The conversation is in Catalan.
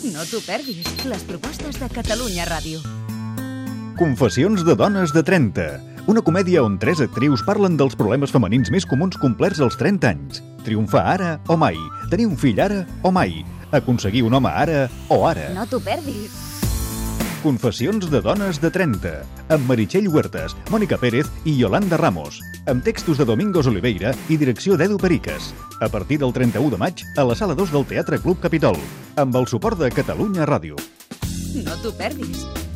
No t'ho perdis, les propostes de Catalunya Ràdio. Confessions de dones de 30. Una comèdia on 3 actrius parlen dels problemes femenins més comuns complerts als 30 anys. Triomfar ara o mai. Tenir un fill ara o mai. Aconseguir un home ara o ara. No t'ho perdis. Confessions de dones de 30. Amb Meritxell Huertas, Mònica Pérez i Yolanda Ramos. Amb textos de Domingos Oliveira i direcció d'Edu Periques. A partir del 31 de maig a la sala 2 del Teatre Club Capitol. Amb el suport de Catalunya Ràdio. No t'ho perdis.